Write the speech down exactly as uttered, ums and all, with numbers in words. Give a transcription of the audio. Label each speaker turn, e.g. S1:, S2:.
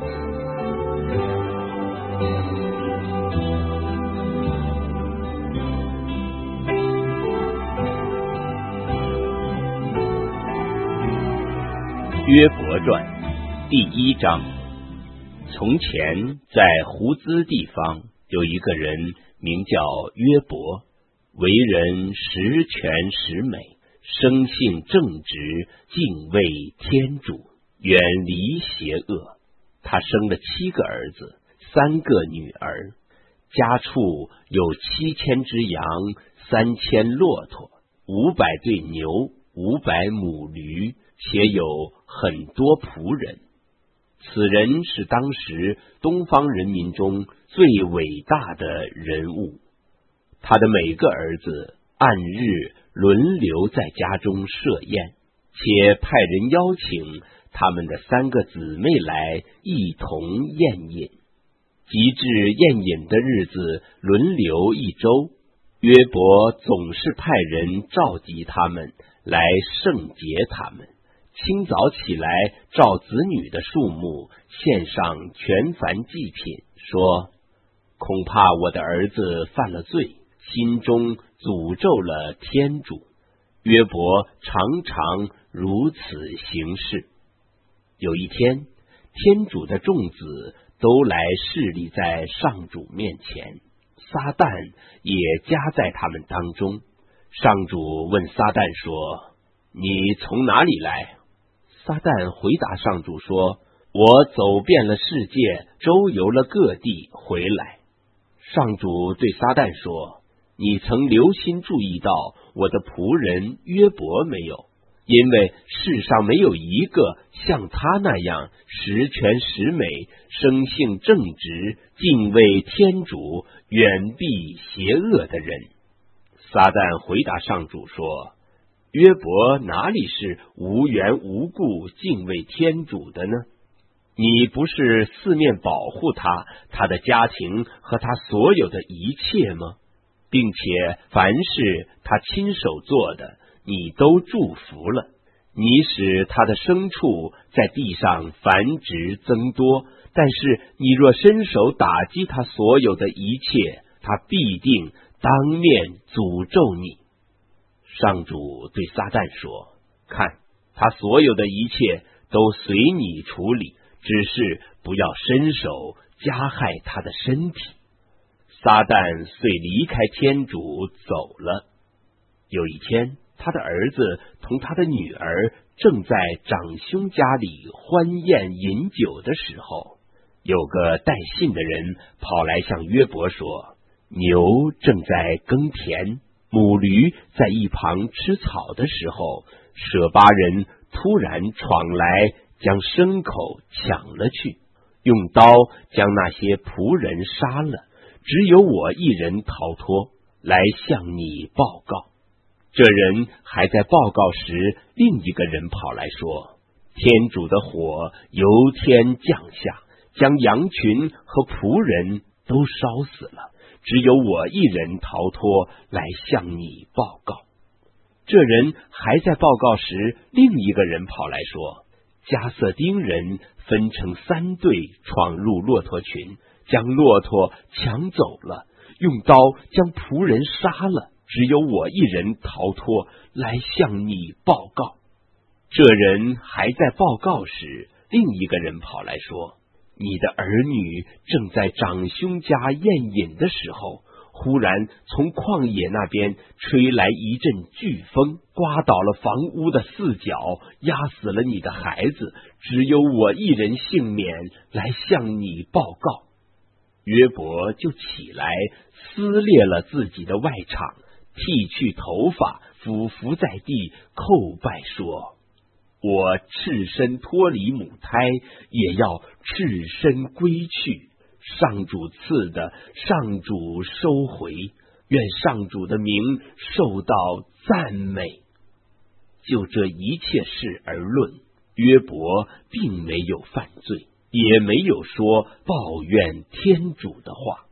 S1: 约伯传第一章。从前在胡兹地方有一个人名叫约伯，为人十全十美，生性正直，敬畏天主，远离邪恶。他生了七个儿子，三个女儿，家畜有七千只羊，三千骆驼，五百对牛，五百母驴，且有很多仆人。此人是当时东方人民中最伟大的人物。他的每个儿子按日轮流在家中设宴，且派人邀请他们的三个姊妹来一同宴饮。及至宴饮的日子轮流一周，约伯总是派人召集他们来圣洁他们。清早起来，照子女的数目献上全燔祭品，说：恐怕我的儿子犯了罪，心中诅咒了天主。约伯常常如此行事。有一天，天主的众子都来侍立在上主面前，撒旦也加在他们当中。上主问撒旦说：你从哪里来？撒旦回答上主说：我走遍了世界，周游了各地，回来。上主对撒旦说：你曾留心注意到我的仆人约伯没有？因为世上没有一个像他那样十全十美，生性正直，敬畏天主，远避邪恶的人。撒旦回答上主说：约伯哪里是无缘无故敬畏天主的呢？你不是四面保护他、他的家庭和他所有的一切吗？并且凡是他亲手做的，你都祝福了。你使他的牲畜在地上繁殖增多，但是你若伸手打击他所有的一切，他必定当面诅咒你。上主对撒旦说：看，他所有的一切都随你处理，只是不要伸手加害他的身体。撒旦遂离开天主走了。有一天，他的儿子同他的女儿正在长兄家里欢宴饮酒的时候，有个带信的人跑来向约伯说：牛正在耕田，母驴在一旁吃草的时候，舍巴人突然闯来，将牲口抢了去，用刀将那些仆人杀了，只有我一人逃脱，来向你报告。这人还在报告时，另一个人跑来说：天主的火由天降下，将羊群和仆人都烧死了，只有我一人逃脱，来向你报告。这人还在报告时，另一个人跑来说：加色丁人分成三队，闯入骆驼群，将骆驼抢走了，用刀将仆人杀了，只有我一人逃脱，来向你报告。这人还在报告时，另一个人跑来说：你的儿女正在长兄家宴饮的时候，忽然从旷野那边吹来一阵飓风，刮倒了房屋的四角，压死了你的孩子，只有我一人幸免，来向你报告。约伯就起来，撕裂了自己的外裳，剃去头发，俯伏在地，叩拜说：我赤身脱离母胎，也要赤身归去。上主赐的，上主收回，愿上主的名受到赞美。就这一切事而论，约伯并没有犯罪，也没有说抱怨天主的话。